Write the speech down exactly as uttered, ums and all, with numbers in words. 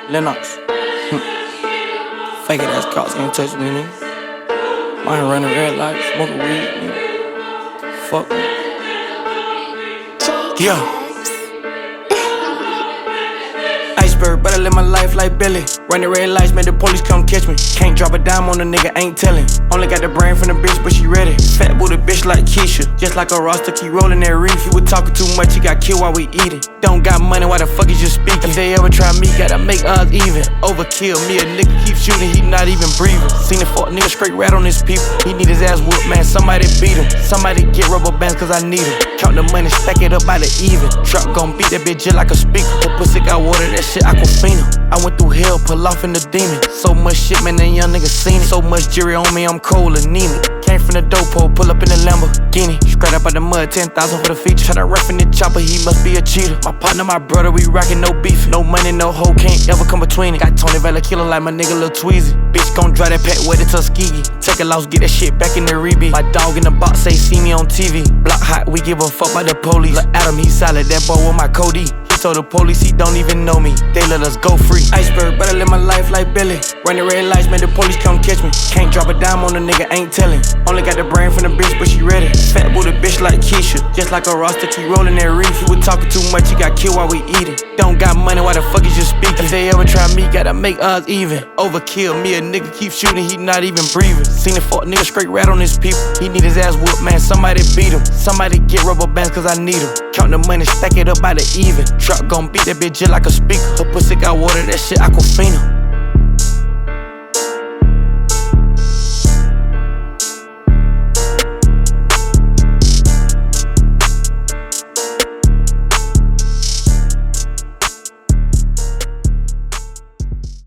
Lennox. Fake it ass cops ain't touch me, nigga. Mine running red light, smoking weed, nigga. Fuck me. Yeah. Iceberg, better live my life like Billy. Running red lights, made the police come catch me. Can't drop a dime on a nigga, ain't tellin'. Only got the brain from the bitch, but she ready. Fat booty bitch like Keisha. Just like a roster, keep rolling that reef. He was talking too much, he got killed while we eating. Don't got money, why the fuck is you speaking? If they ever try me, gotta make odds even. Overkill, me a nigga keep shooting, he not even breathing. Seen a fuck nigga straight rat on his people. He need his ass whooped, man, somebody beat him. Somebody get rubber bands, cause I need him. Count the money, stack it up by the even. Truck gon' beat that bitch just like a speaker. Her pussy got water, that shit Aquafina. I went through hell, pull off in the demon. So much shit, man, that young nigga seen it. So much jury on me, I'm cold, anemic. Came from the dope hole, pull up in the Lamborghini. Straight up out the mud, ten thousand for the feature. Tryna ref in the chopper, he must be a cheater. My partner, my brother, we rockin' no beef. No money, no hoe, can't ever come between it. Got Tony Vella killer like my nigga Lil Tweezy. Bitch gon' drive that pet with the Tuskegee. Take a loss, get that shit back in the rebeat. My dog in the box say see me on T V. Block hot, we give a fuck by the police. Look Adam, he solid, that boy with my Cody. Told the police he don't even know me. They let us go free. Iceberg, better live my life like Billy. Running red lights, made the police come catch me. Can't drop a dime on a nigga, ain't tellin'. Only got the brain from the bitch, but she ready. Fat booty bitch like Keisha. Just like a roster, keep rolling that reef. He was talking too much, he got killed while we eating. Don't got money, why the fuck is you speaking? If they ever try me, gotta make odds even. Overkill, me a nigga keep shooting, he not even breathing. Seen a fuck nigga straight rat on his people. He need his ass whooped, man, somebody beat him. Somebody get rubber bands, cause I need him. Count the money, stack it up by the even. Truck gon' beat that bitch just like a speaker. Her pussy got water, that shit Aquafina.